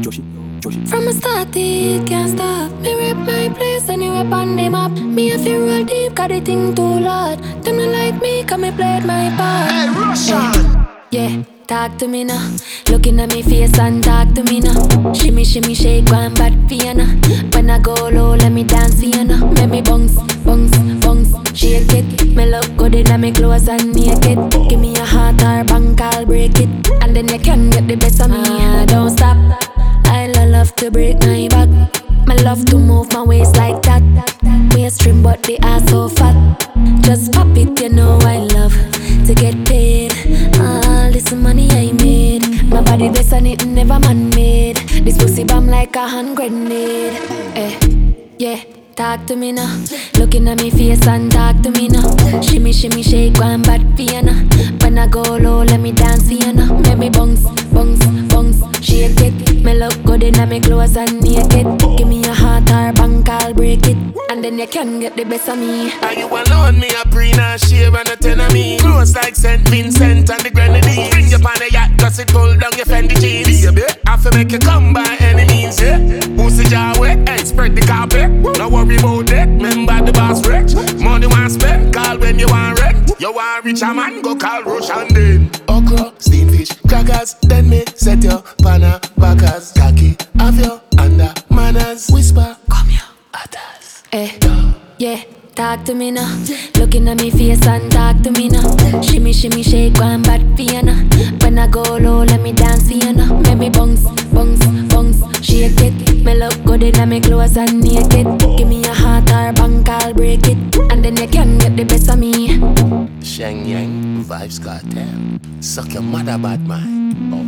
From a start, it can't stop. Me rep my place anywhere on the map. Me a feel real deep, cause the thing too loud. Them not like me, cause me played my part. Hey, Russian! Yeah, talk to me now. Looking at me face and talk to me now. Shimmy, shimmy, shake one bad piano. When I go low, let me dance for you now. Make me bounce, bounce, bounce, shake it. Me look good in my clothes and naked. Give me a heart or bank, I'll break it. And then you can get the best of me. Don't stop. I love to break my back. I love to move my waist like that. Waist trim but the ass so fat. Just pop it, you know I love to get paid. All this money I made. My body blessed and it never man-made. This pussy bomb like a hand grenade. Yeah, talk to me now. Looking at me face and talk to me now. Shimmy, shimmy, shake one bad piano. When I go low, let me dance for you now. Make me bounce, bounce, bounce, shake it. Me look good in my clothes and naked. Give me a heart or bank, I'll break it. And then you can get the best of me. Are you alone? Me a pre and shave and a ten of me. Close like St. Vincent and the Grenadines. Bring you on the yacht, cause it pull down your Fendi jeans. Baby, I feel make you come by any means, yeah. Pussy jar wet, hey, spread the carpet. No worry about that, remember the boss rich. Money want spend, call when you want rent. You want rich a man, go call Russian then. Okra, steamed fish, crackers. Then me set your panna backers. Khaki, have your under manners. Whisper, come here, others. Yeah, talk to me now. Looking at me face and talk to me now. Shimmy, shimmy, shake one bad piano. When I go low, let me dance for you now. Make me bounce, bounce, bounce, shake it. Me look good in my clothes and naked. Give me a heart or bank, I'll break it. And then you can get the best of me. Sheng Yang, Vibes Cartel. Suck your mother bad mind.